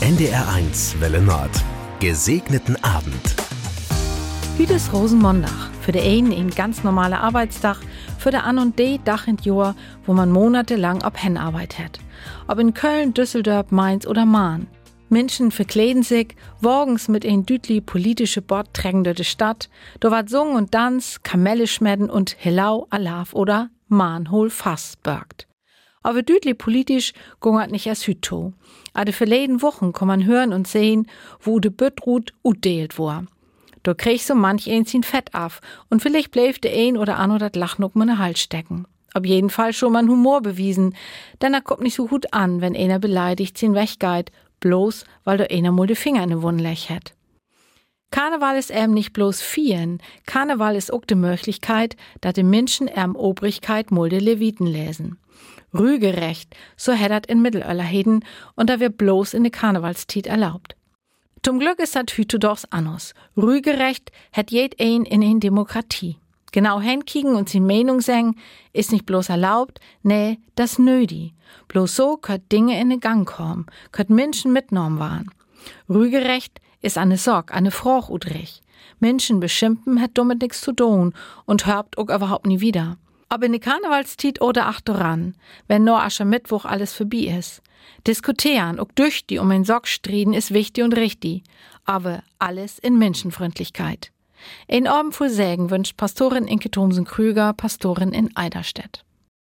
NDR1 Welle Nord. Gesegneten Abend. Heute ist Rosenmontag. Für den einen ein ganz normaler Arbeitstag, für den anderen der Tag in Jahr, wo man monatelang ob Hennarbeit hat. Ob in Köln, Düsseldorf, Mainz oder Mahn. Menschen verkleiden sich, morgens mit ein dütli politische Bord trägen durch die Stadt. Da wird Sung und Tanz, Kamelle schmedden und Hellau, Alaf oder Mahn hol fast bergt. Aber dütli politisch gungert nicht erst hüto. A de verleden Wochen kann man hören und sehen, wo de Büttrut utdeelt war. Da krieg so manch eins ihn Fett af und vielleicht bleib de ein oder andere dat Lachen ob meine Hals stecken. Auf jeden Fall schon man Humor bewiesen, denn er kommt nicht so gut an, wenn einer beleidigt sin weggeht, bloß weil da einer mal de Finger in de Wunde lech hat. Karneval ist nicht bloß Vieren, Karneval ist auch die Möglichkeit, dass die Menschen Obrigkeit mal de Leviten lesen. Rügerecht, so hättert in Mittelalterheden und da wird bloß in de Karnevalstiet erlaubt. Zum Glück ist dat hüte dochs annos. Rügerecht hat jed ein in ein Demokratie. Genau hinkicken und sin Meinung sagen, ist nicht bloß erlaubt, nee, das nödi. Bloß so könnt Dinge in den Gang kommen, könnt Menschen mitgenommen waren. Rügerecht ist eine Sorg, eine Froch udrich. Menschen beschimpfen hat damit nix zu tun und hört auch überhaupt nie wieder. Ob in de Karnevalstiet oder achteran, wenn nur Aschermittwoch alles vorbei ist. Diskutieren, auch durch die um den Sock striden, ist wichtig und richtig. Aber alles in Menschenfreundlichkeit. Ein Abend voll Sägen wünscht Pastorin Inke Thomsen-Krüger, Pastorin in Eiderstedt.